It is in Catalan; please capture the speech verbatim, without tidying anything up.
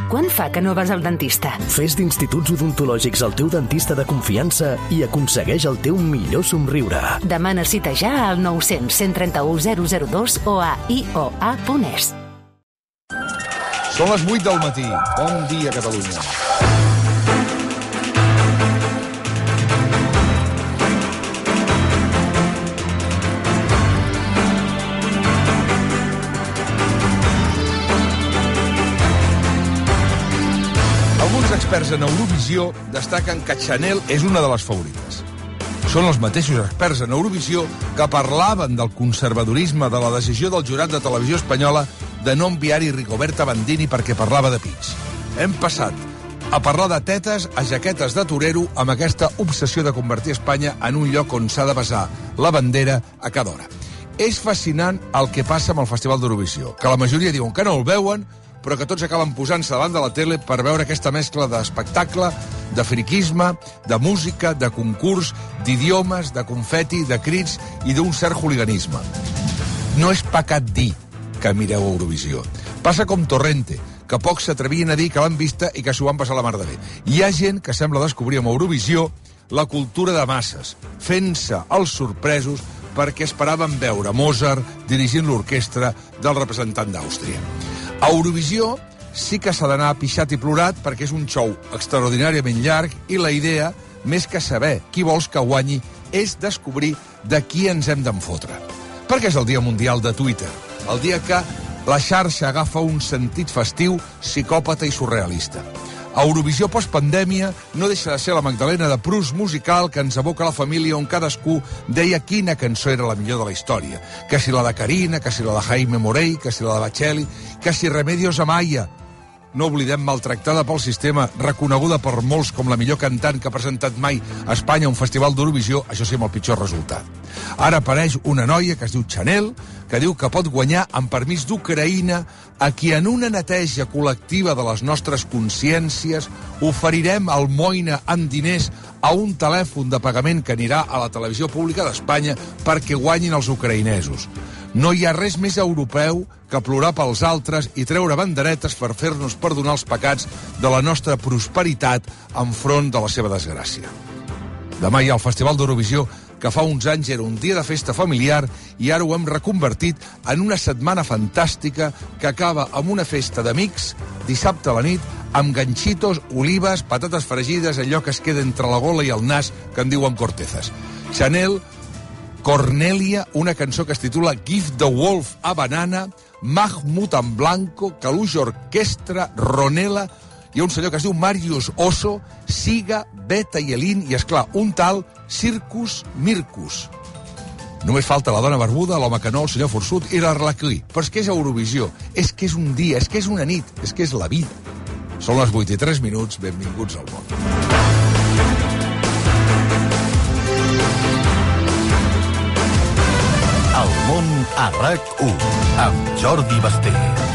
Quant fa que no vas al dentista? Fes d'Instituts Odontològics el teu dentista de confiança i aconsegueix el teu millor somriure. Demana cita ja al nou cents, cent trenta-u, zero zero dos o a i o a punt es. Són les vuit del matí. Bon dia, Catalunya. Alguns experts en Eurovisió destaquen que Chanel és una de les favorites. Són els mateixos experts en Eurovisió que parlaven del conservadorisme de la decisió del jurat de Televisió Espanyola de no enviar-hi Rigoberta Bandini perquè parlava de pits. Hem passat a parlar de tetes a jaquetes de torero amb aquesta obsessió de convertir Espanya en un lloc on s'ha de besar la bandera a cada hora. És fascinant el que passa amb el Festival d'Eurovisió, que la majoria diuen que no el veuen, però que tots acaben posant-se davant de la tele per veure aquesta mescla d'espectacle, de friquisme, de música, de concurs, d'idiomes, de confeti, de crits i d'un cert hooliganisme. No és pecat dir que mireu Eurovisió. Passa com Torrente, que pocs s'atrevien a dir que l'han vista i que s'ho van passar la mar de bé. Hi ha gent que sembla descobrir amb Eurovisió la cultura de masses, fent-se els sorpresos perquè esperaven veure Mozart dirigint l'orquestra del representant d'Àustria. A Eurovisió sí que s'ha d'anar pixat i plorat perquè és un show extraordinàriament llarg i la idea, més que saber qui vols que guanyi, és descobrir de qui ens hem d'enfotre. Perquè és el Dia Mundial de Twitter, el dia que la xarxa agafa un sentit festiu, psicòpata i surrealista. A Eurovisió postpandèmia no deixa de ser la Magdalena de Proust musical que ens aboca la família on cadascú deia quina cançó era la millor de la història. Que si la de Carina, que si la de Jaime Morey, que si la de Bacelli, que si Remedios Amaya. No oblidem maltractada pel sistema, reconeguda per molts com la millor cantant que ha presentat mai a Espanya un festival d'Eurovisió, això sí amb el pitjor resultat. Ara apareix una noia que es diu Chanel, que diu que pot guanyar amb permís d'Ucraïna a qui en una neteja col·lectiva de les nostres consciències oferirem almoina amb diners a un telèfon de pagament que anirà a la televisió pública d'Espanya perquè guanyin els ucraïnesos. No hi ha res més europeu que plorar pels altres i treure banderetes per fer-nos perdonar els pecats de la nostra prosperitat enfront de la seva desgràcia. Demà hi ha el Festival d'Eurovisió, que fa uns anys era un dia de festa familiar i ara ho hem reconvertit en una setmana fantàstica que acaba amb una festa d'amics dissabte a la nit amb ganxitos, olives, patates fregides, allò que es queda entre la gola i el nas que en diuen cortezas. Chanel, Cornelia, una cançó que es titula Give the Wolf a Banana, Mahmoud en Blanco, Kalush Orquestra, Ronela, hi ha un senyor que es diu Marius Oso, Siga, Beta i Elin, i, esclar, un tal Circus Mircus. Només falta la dona barbuda, l'home canó, el senyor forçut i l'Arlequí. Però és que és Eurovisió, és que és un dia, és que és una nit, és que és la vida. Són les vuit i tres minuts, benvinguts al món. El món a RAC u, amb Jordi Basté.